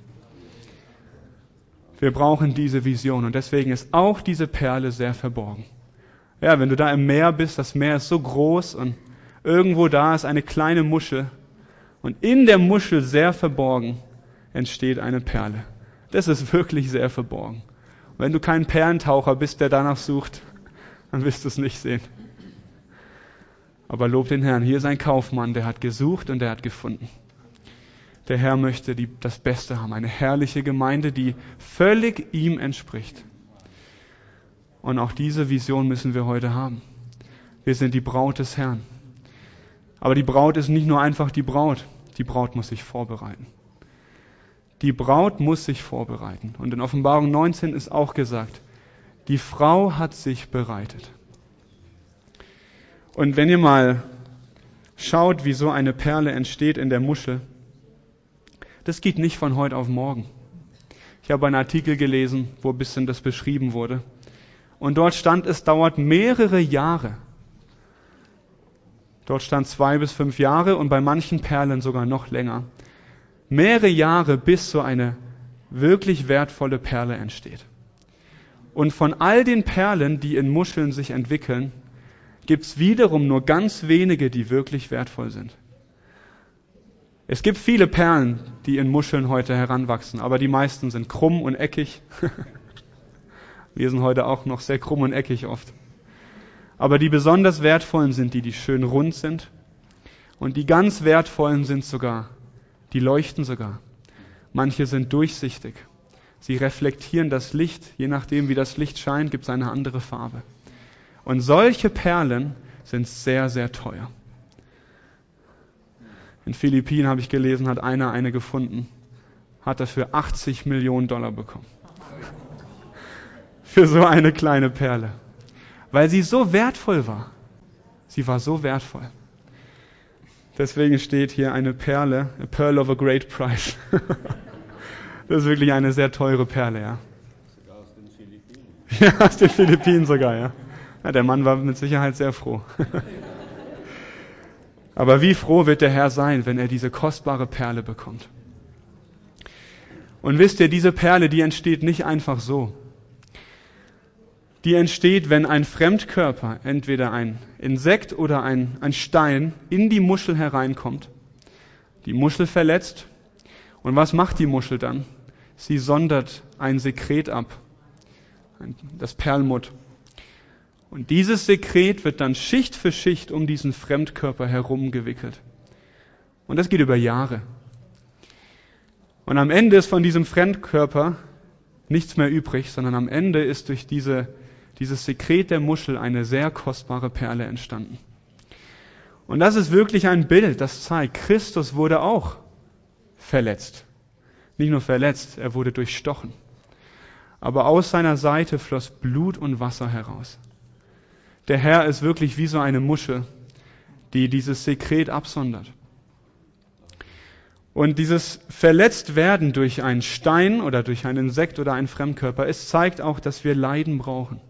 Wir brauchen diese Vision und deswegen ist auch diese Perle sehr verborgen. Ja, wenn du da im Meer bist, das Meer ist so groß und irgendwo da ist eine kleine Muschel und in der Muschel sehr verborgen entsteht eine Perle. Das ist wirklich sehr verborgen. Und wenn du kein Perlentaucher bist, der danach sucht, dann wirst du es nicht sehen. Aber lob den Herrn, hier ist ein Kaufmann, der hat gesucht und der hat gefunden. Der Herr möchte das Beste haben, eine herrliche Gemeinde, die völlig ihm entspricht. Und auch diese Vision müssen wir heute haben. Wir sind die Braut des Herrn. Aber die Braut ist nicht nur einfach die Braut muss sich vorbereiten. Die Braut muss sich vorbereiten. Und in Offenbarung 19 ist auch gesagt, die Frau hat sich bereitet. Und wenn ihr mal schaut, wie so eine Perle entsteht in der Muschel, das geht nicht von heute auf morgen. Ich habe einen Artikel gelesen, wo ein bisschen das beschrieben wurde. Und dort stand, es dauert mehrere Jahre. Dort stand 2 bis 5 Jahre und bei manchen Perlen sogar noch länger. Mehrere Jahre, bis so eine wirklich wertvolle Perle entsteht. Und von all den Perlen, die in Muscheln sich entwickeln, gibt es wiederum nur ganz wenige, die wirklich wertvoll sind. Es gibt viele Perlen, die in Muscheln heute heranwachsen, aber die meisten sind krumm und eckig. Wir sind heute auch noch sehr krumm und eckig oft. Aber die besonders wertvollen sind die schön rund sind. Und die ganz wertvollen sind sogar, die leuchten sogar. Manche sind durchsichtig. Sie reflektieren das Licht. Je nachdem, wie das Licht scheint, gibt es eine andere Farbe. Und solche Perlen sind sehr, sehr teuer. In Philippinen habe ich gelesen, hat einer eine gefunden, hat dafür $80 Millionen bekommen. Für so eine kleine Perle. Weil sie so wertvoll war. Sie war so wertvoll. Deswegen steht hier eine Perle, a pearl of a great price. Das ist wirklich eine sehr teure Perle, ja. Sogar aus den Philippinen. Ja, aus den Philippinen sogar, ja. Ja, der Mann war mit Sicherheit sehr froh. Aber wie froh wird der Herr sein, wenn er diese kostbare Perle bekommt. Und wisst ihr, diese Perle, die entsteht nicht einfach so. Die entsteht, wenn ein Fremdkörper, entweder ein Insekt oder ein Stein, in die Muschel hereinkommt, die Muschel verletzt. Und was macht die Muschel dann? Sie sondert ein Sekret ab, das Perlmutt. Und dieses Sekret wird dann Schicht für Schicht um diesen Fremdkörper herum gewickelt. Und das geht über Jahre. Und am Ende ist von diesem Fremdkörper nichts mehr übrig, sondern am Ende ist durch dieses Sekret der Muschel eine sehr kostbare Perle entstanden. Und das ist wirklich ein Bild, das zeigt, Christus wurde auch verletzt. Nicht nur verletzt, er wurde durchstochen. Aber aus seiner Seite floss Blut und Wasser heraus. Der Herr ist wirklich wie so eine Muschel, die dieses Sekret absondert. Und dieses Verletztwerden durch einen Stein oder durch ein Insekt oder einen Fremdkörper, es zeigt auch, dass wir Leiden brauchen.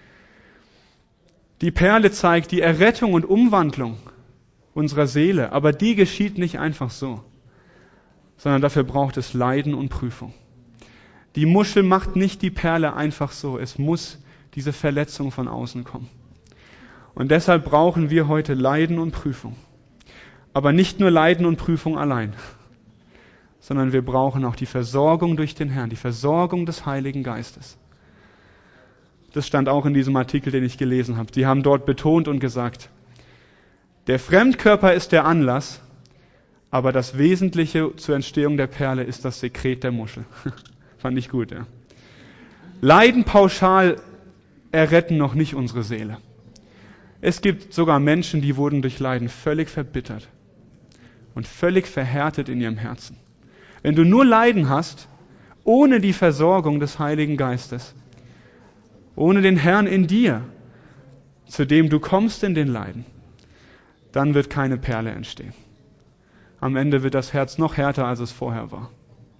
Die Perle zeigt die Errettung und Umwandlung unserer Seele, aber die geschieht nicht einfach so, sondern dafür braucht es Leiden und Prüfung. Die Muschel macht nicht die Perle einfach so, es muss diese Verletzung von außen kommen. Und deshalb brauchen wir heute Leiden und Prüfung. Aber nicht nur Leiden und Prüfung allein, sondern wir brauchen auch die Versorgung durch den Herrn, die Versorgung des Heiligen Geistes. Das stand auch in diesem Artikel, den ich gelesen habe. Die haben dort betont und gesagt, der Fremdkörper ist der Anlass, aber das Wesentliche zur Entstehung der Perle ist das Sekret der Muschel. Fand ich gut, ja. Leiden pauschal erretten noch nicht unsere Seele. Es gibt sogar Menschen, die wurden durch Leiden völlig verbittert und völlig verhärtet in ihrem Herzen. Wenn du nur Leiden hast, ohne die Versorgung des Heiligen Geistes, ohne den Herrn in dir, zu dem du kommst in den Leiden, dann wird keine Perle entstehen. Am Ende wird das Herz noch härter, als es vorher war.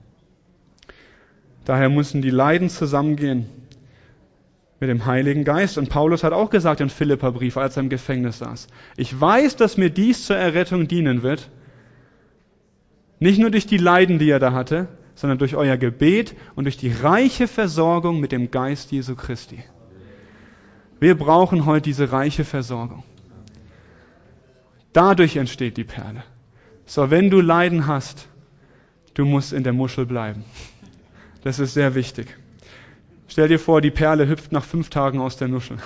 Daher müssen die Leiden zusammengehen mit dem Heiligen Geist. Und Paulus hat auch gesagt im Philipperbrief, als er im Gefängnis saß, ich weiß, dass mir dies zur Errettung dienen wird, nicht nur durch die Leiden, die er da hatte, sondern durch euer Gebet und durch die reiche Versorgung mit dem Geist Jesu Christi. Wir brauchen heute diese reiche Versorgung. Dadurch entsteht die Perle. So, wenn du Leiden hast, du musst in der Muschel bleiben. Das ist sehr wichtig. Stell dir vor, die Perle hüpft nach 5 Tagen aus der Muschel.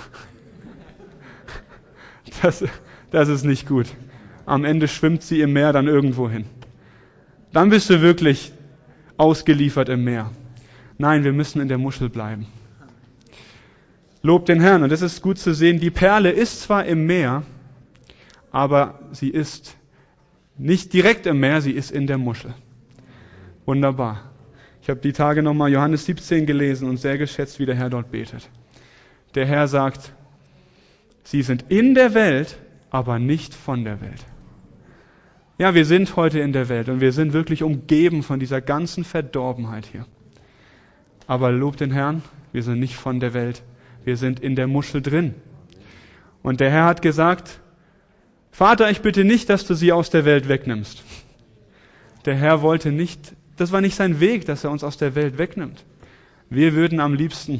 Das ist nicht gut. Am Ende schwimmt sie im Meer dann irgendwo hin. Dann bist du wirklich ausgeliefert im Meer. Nein, wir müssen in der Muschel bleiben. Lob den Herrn. Und das ist gut zu sehen. Die Perle ist zwar im Meer, aber sie ist nicht direkt im Meer, sie ist in der Muschel. Wunderbar. Ich habe die Tage nochmal Johannes 17 gelesen und sehr geschätzt, wie der Herr dort betet. Der Herr sagt, sie sind in der Welt, aber nicht von der Welt. Ja, wir sind heute in der Welt und wir sind wirklich umgeben von dieser ganzen Verdorbenheit hier. Aber lobt den Herrn, wir sind nicht von der Welt, wir sind in der Muschel drin. Und der Herr hat gesagt, Vater, ich bitte nicht, dass du sie aus der Welt wegnimmst. Der Herr wollte nicht, das war nicht sein Weg, dass er uns aus der Welt wegnimmt. Wir würden am liebsten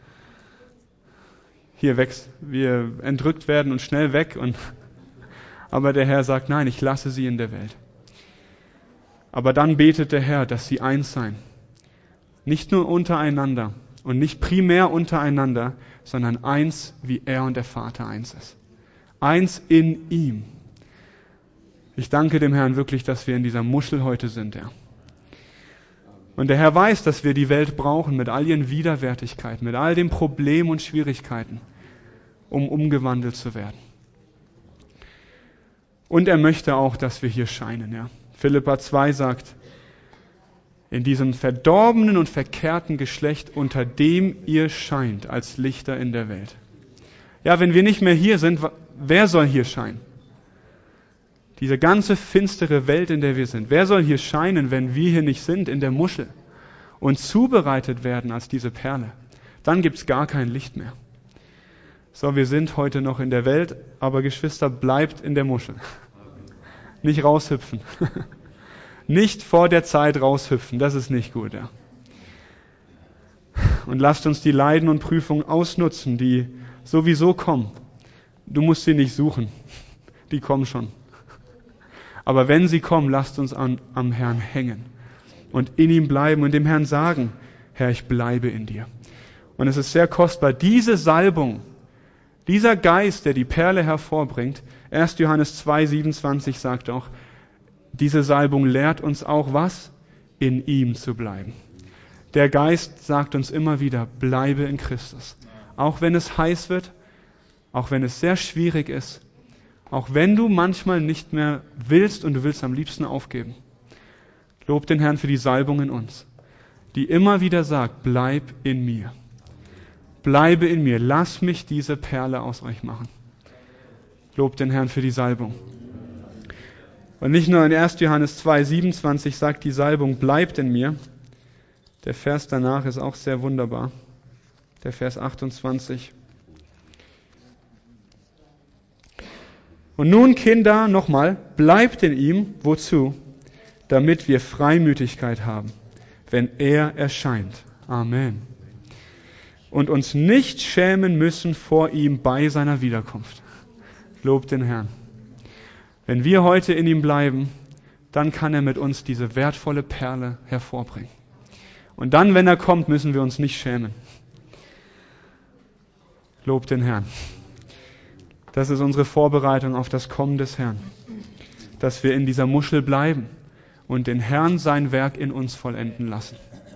hier wir entrückt werden und schnell weg. Aber der Herr sagt, nein, ich lasse sie in der Welt. Aber dann betet der Herr, dass sie eins seien. Nicht nur untereinander und nicht primär untereinander, sondern eins, wie er und der Vater eins ist. Eins in ihm. Ich danke dem Herrn wirklich, dass wir in dieser Muschel heute sind, ja. Und der Herr weiß, dass wir die Welt brauchen mit all ihren Widerwärtigkeiten, mit all den Problemen und Schwierigkeiten, um umgewandelt zu werden. Und er möchte auch, dass wir hier scheinen, ja. Philipper 2 sagt, in diesem verdorbenen und verkehrten Geschlecht, unter dem ihr scheint als Lichter in der Welt. Ja, wenn wir nicht mehr hier sind, wer soll hier scheinen? Diese ganze finstere Welt, in der wir sind. Wer soll hier scheinen, wenn wir hier nicht sind, in der Muschel und zubereitet werden als diese Perle? Dann gibt's gar kein Licht mehr. So, wir sind heute noch in der Welt, aber Geschwister, bleibt in der Muschel. Nicht raushüpfen. Nicht vor der Zeit raushüpfen, das ist nicht gut. Ja. Und lasst uns die Leiden und Prüfungen ausnutzen, die sowieso kommen. Du musst sie nicht suchen, die kommen schon. Aber wenn sie kommen, lasst uns am Herrn hängen und in ihm bleiben und dem Herrn sagen, Herr, ich bleibe in dir. Und es ist sehr kostbar, diese Salbung, dieser Geist, der die Perle hervorbringt, 1. Johannes 2,27 sagt auch, diese Salbung lehrt uns auch was? In ihm zu bleiben. Der Geist sagt uns immer wieder, bleibe in Christus. Auch wenn es heiß wird, auch wenn es sehr schwierig ist, auch wenn du manchmal nicht mehr willst und du willst am liebsten aufgeben. Lob den Herrn für die Salbung in uns, die immer wieder sagt, bleib in mir. Bleibe in mir, lass mich diese Perle aus euch machen. Lob den Herrn für die Salbung. Und nicht nur in 1. Johannes 2,27 sagt die Salbung, bleibt in mir. Der Vers danach ist auch sehr wunderbar. Der Vers 28. Und nun, Kinder, nochmal, bleibt in ihm, wozu? Damit wir Freimütigkeit haben, wenn er erscheint. Amen. Und uns nicht schämen müssen vor ihm bei seiner Wiederkunft. Lobt den Herrn. Wenn wir heute in ihm bleiben, dann kann er mit uns diese wertvolle Perle hervorbringen. Und dann, wenn er kommt, müssen wir uns nicht schämen. Lobt den Herrn. Das ist unsere Vorbereitung auf das Kommen des Herrn. Dass wir in dieser Muschel bleiben und den Herrn sein Werk in uns vollenden lassen.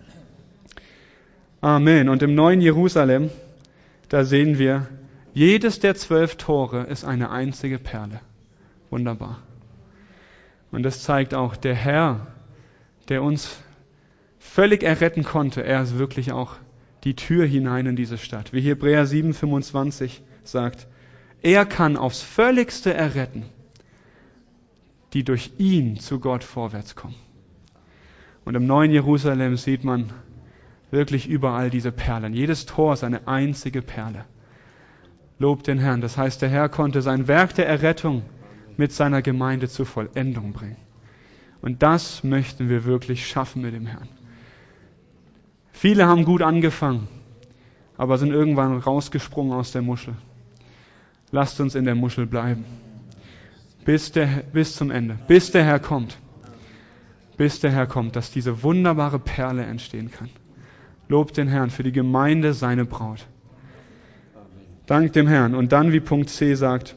Amen. Und im neuen Jerusalem, da sehen wir, jedes der 12 Tore ist eine einzige Perle. Wunderbar. Und das zeigt auch, der Herr, der uns völlig erretten konnte, er ist wirklich auch die Tür hinein in diese Stadt. Wie Hebräer 7,25 sagt, er kann aufs Völligste erretten, die durch ihn zu Gott vorwärts kommen. Und im neuen Jerusalem sieht man wirklich überall diese Perlen. Jedes Tor ist eine einzige Perle. Lobt den Herrn. Das heißt, der Herr konnte sein Werk der Errettung mit seiner Gemeinde zur Vollendung bringen. Und das möchten wir wirklich schaffen mit dem Herrn. Viele haben gut angefangen, aber sind irgendwann rausgesprungen aus der Muschel. Lasst uns in der Muschel bleiben. Bis zum Ende. Bis der Herr kommt. Bis der Herr kommt, dass diese wunderbare Perle entstehen kann. Lobt den Herrn für die Gemeinde, seine Braut. Dank dem Herrn. Und dann, wie Punkt C sagt,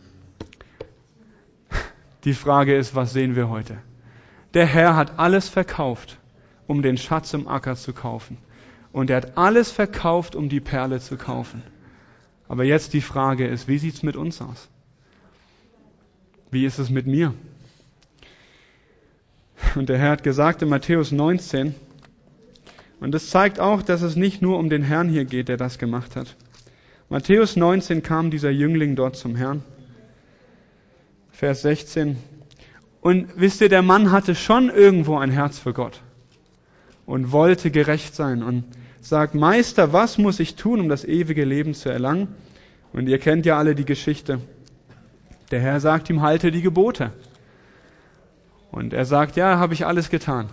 die Frage ist, was sehen wir heute? Der Herr hat alles verkauft, um den Schatz im Acker zu kaufen. Und er hat alles verkauft, um die Perle zu kaufen. Aber jetzt die Frage ist, wie sieht es mit uns aus? Wie ist es mit mir? Und der Herr hat gesagt in Matthäus 19, und das zeigt auch, dass es nicht nur um den Herrn hier geht, der das gemacht hat. Matthäus 19 kam dieser Jüngling dort zum Herrn. Vers 16. Und wisst ihr, der Mann hatte schon irgendwo ein Herz für Gott und wollte gerecht sein und sagt, Meister, was muss ich tun, um das ewige Leben zu erlangen? Und ihr kennt ja alle die Geschichte. Der Herr sagt ihm, halte die Gebote. Und er sagt, ja, habe ich alles getan.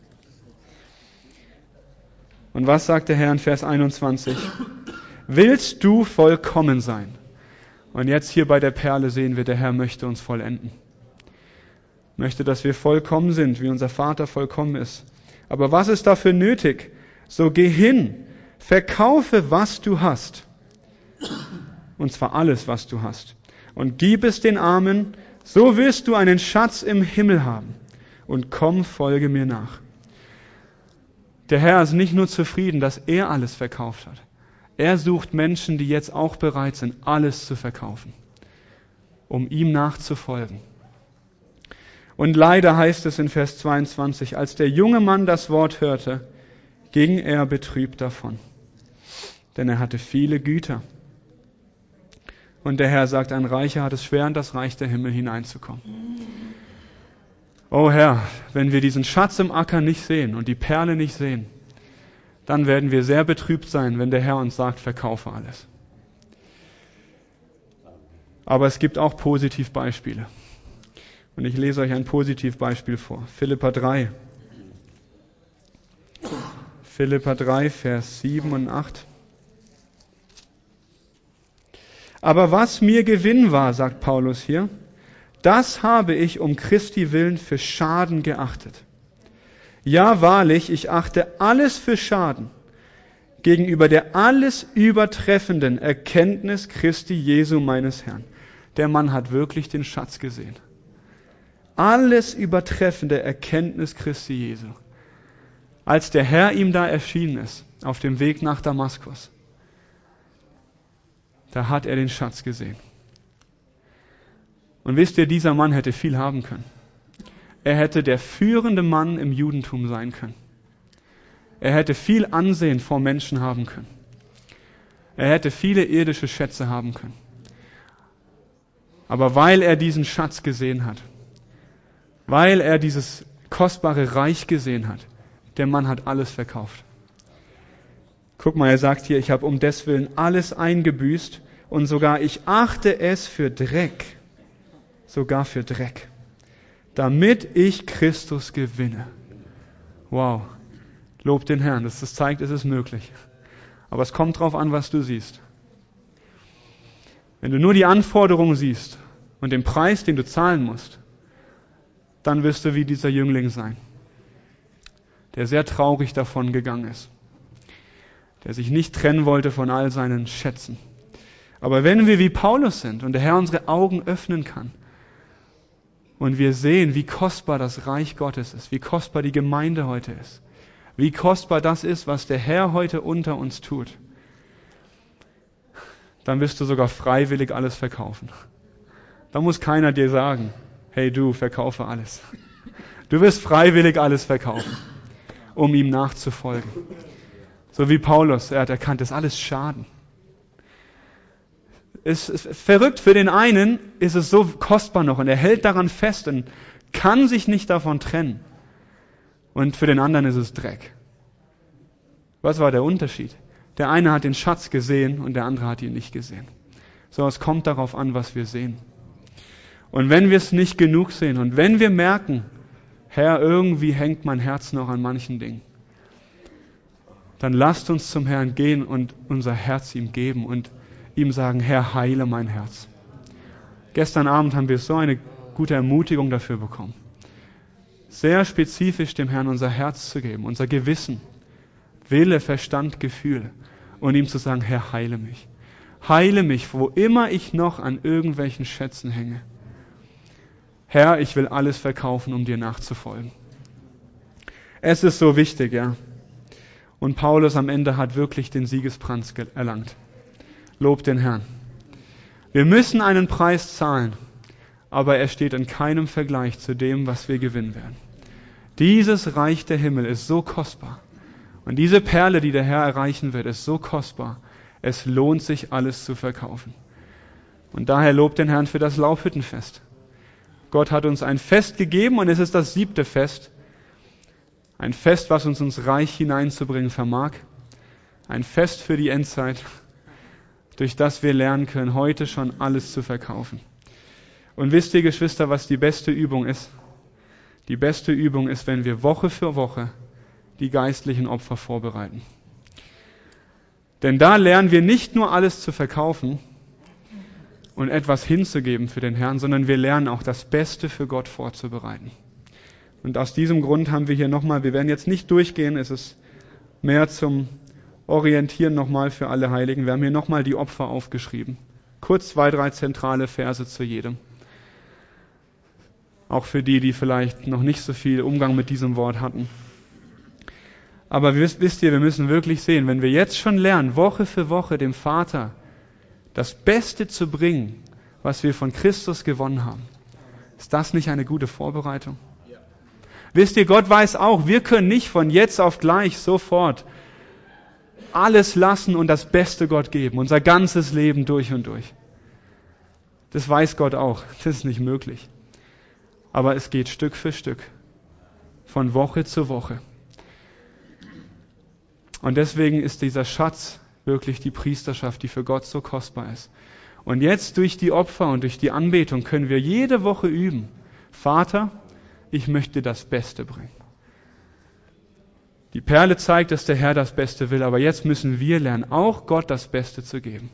Und was sagt der Herr in Vers 21? Willst du vollkommen sein? Und jetzt hier bei der Perle sehen wir, der Herr möchte uns vollenden. Möchte, dass wir vollkommen sind, wie unser Vater vollkommen ist. Aber was ist dafür nötig? So geh hin, verkaufe, was du hast. Und zwar alles, was du hast. Und gib es den Armen, so wirst du einen Schatz im Himmel haben. Und komm, folge mir nach. Der Herr ist nicht nur zufrieden, dass er alles verkauft hat. Er sucht Menschen, die jetzt auch bereit sind, alles zu verkaufen, um ihm nachzufolgen. Und leider heißt es in Vers 22, als der junge Mann das Wort hörte, ging er betrübt davon, denn er hatte viele Güter. Und der Herr sagt, ein Reicher hat es schwer, in das Reich der Himmel hineinzukommen. Oh Herr, wenn wir diesen Schatz im Acker nicht sehen und die Perle nicht sehen, dann werden wir sehr betrübt sein, wenn der Herr uns sagt, verkaufe alles. Aber es gibt auch Positivbeispiele. Und ich lese euch ein Positivbeispiel vor. Philipper 3. Philipper 3, Vers 7 und 8. Aber was mir Gewinn war, sagt Paulus hier, das habe ich um Christi willen für Schaden geachtet. Ja, wahrlich, ich achte alles für Schaden gegenüber der alles übertreffenden Erkenntnis Christi Jesu meines Herrn. Der Mann hat wirklich den Schatz gesehen. Alles übertreffende Erkenntnis Christi Jesu. Als der Herr ihm da erschienen ist, auf dem Weg nach Damaskus, da hat er den Schatz gesehen. Und wisst ihr, dieser Mann hätte viel haben können. Er hätte der führende Mann im Judentum sein können. Er hätte viel Ansehen vor Menschen haben können. Er hätte viele irdische Schätze haben können. Aber weil er diesen Schatz gesehen hat, weil er dieses kostbare Reich gesehen hat, der Mann hat alles verkauft. Guck mal, er sagt hier, ich habe um deswillen alles eingebüßt und sogar ich achte es für Dreck, sogar für Dreck, damit ich Christus gewinne. Wow, lob den Herrn, das zeigt, es ist möglich. Aber es kommt drauf an, was du siehst. Wenn du nur die Anforderungen siehst und den Preis, den du zahlen musst, dann wirst du wie dieser Jüngling sein, der sehr traurig davon gegangen ist, der sich nicht trennen wollte von all seinen Schätzen. Aber wenn wir wie Paulus sind und der Herr unsere Augen öffnen kann und wir sehen, wie kostbar das Reich Gottes ist, wie kostbar die Gemeinde heute ist, wie kostbar das ist, was der Herr heute unter uns tut, dann wirst du sogar freiwillig alles verkaufen. Da muss keiner dir sagen, hey du, verkaufe alles. Du wirst freiwillig alles verkaufen, um ihm nachzufolgen. So wie Paulus, er hat erkannt, das ist alles Schaden. Es ist verrückt, für den einen ist es so kostbar noch und er hält daran fest und kann sich nicht davon trennen. Und für den anderen ist es Dreck. Was war der Unterschied? Der eine hat den Schatz gesehen und der andere hat ihn nicht gesehen. So, es kommt darauf an, was wir sehen. Und wenn wir es nicht genug sehen und wenn wir merken, Herr, irgendwie hängt mein Herz noch an manchen Dingen, dann lasst uns zum Herrn gehen und unser Herz ihm geben und ihm sagen, Herr, heile mein Herz. Gestern Abend haben wir so eine gute Ermutigung dafür bekommen. Sehr spezifisch dem Herrn unser Herz zu geben, unser Gewissen, Wille, Verstand, Gefühl und ihm zu sagen, Herr, heile mich. Heile mich, wo immer ich noch an irgendwelchen Schätzen hänge. Herr, ich will alles verkaufen, um dir nachzufolgen. Es ist so wichtig, ja. Und Paulus am Ende hat wirklich den Siegespreis erlangt. Lob den Herrn. Wir müssen einen Preis zahlen, aber er steht in keinem Vergleich zu dem, was wir gewinnen werden. Dieses Reich der Himmel ist so kostbar. Und diese Perle, die der Herr erreichen wird, ist so kostbar. Es lohnt sich, alles zu verkaufen. Und daher lobt den Herrn für das Laubhüttenfest. Gott hat uns ein Fest gegeben und es ist das 7. Fest. Ein Fest, was uns ins Reich hineinzubringen vermag. Ein Fest für die Endzeit, durch das wir lernen können, heute schon alles zu verkaufen. Und wisst ihr, Geschwister, was die beste Übung ist? Die beste Übung ist, wenn wir Woche für Woche die geistlichen Opfer vorbereiten. Denn da lernen wir nicht nur alles zu verkaufen und etwas hinzugeben für den Herrn, sondern wir lernen auch das Beste für Gott vorzubereiten. Und aus diesem Grund haben wir hier nochmal, wir werden jetzt nicht durchgehen, es ist mehr zum Orientieren nochmal für alle Heiligen. Wir haben hier nochmal die Opfer aufgeschrieben. Kurz 2, 3 zentrale Verse zu jedem. Auch für die, die vielleicht noch nicht so viel Umgang mit diesem Wort hatten. Aber wisst ihr, wir müssen wirklich sehen, wenn wir jetzt schon lernen, Woche für Woche dem Vater das Beste zu bringen, was wir von Christus gewonnen haben, ist das nicht eine gute Vorbereitung? Ja. Wisst ihr, Gott weiß auch, wir können nicht von jetzt auf gleich sofort alles lassen und das Beste Gott geben, unser ganzes Leben durch und durch. Das weiß Gott auch, das ist nicht möglich. Aber es geht Stück für Stück, von Woche zu Woche. Und deswegen ist dieser Schatz wirklich die Priesterschaft, die für Gott so kostbar ist. Und jetzt durch die Opfer und durch die Anbetung können wir jede Woche üben. Vater, ich möchte das Beste bringen. Die Perle zeigt, dass der Herr das Beste will, aber jetzt müssen wir lernen, auch Gott das Beste zu geben.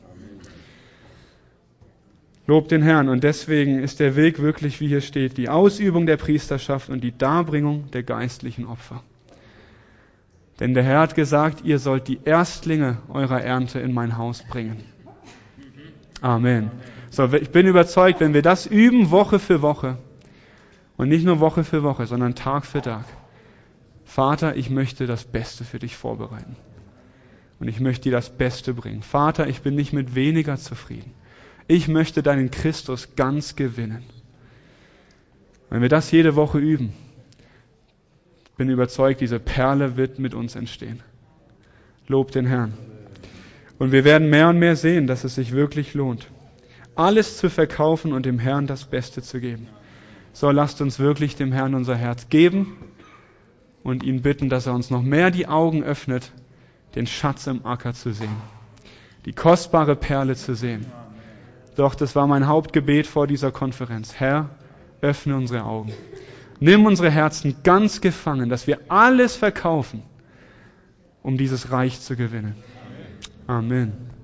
Lobt den Herrn. Und deswegen ist der Weg wirklich, wie hier steht, die Ausübung der Priesterschaft und die Darbringung der geistlichen Opfer. Denn der Herr hat gesagt, ihr sollt die Erstlinge eurer Ernte in mein Haus bringen. Amen. So, ich bin überzeugt, wenn wir das üben, Woche für Woche, und nicht nur Woche für Woche, sondern Tag für Tag. Vater, ich möchte das Beste für dich vorbereiten. Und ich möchte dir das Beste bringen. Vater, ich bin nicht mit weniger zufrieden. Ich möchte deinen Christus ganz gewinnen. Wenn wir das jede Woche üben, bin überzeugt, diese Perle wird mit uns entstehen. Lobt den Herrn. Und wir werden mehr und mehr sehen, dass es sich wirklich lohnt, alles zu verkaufen und dem Herrn das Beste zu geben. So lasst uns wirklich dem Herrn unser Herz geben und ihn bitten, dass er uns noch mehr die Augen öffnet, den Schatz im Acker zu sehen, die kostbare Perle zu sehen. Doch das war mein Hauptgebet vor dieser Konferenz. Herr, öffne unsere Augen. Nimm unsere Herzen ganz gefangen, dass wir alles verkaufen, um dieses Reich zu gewinnen. Amen.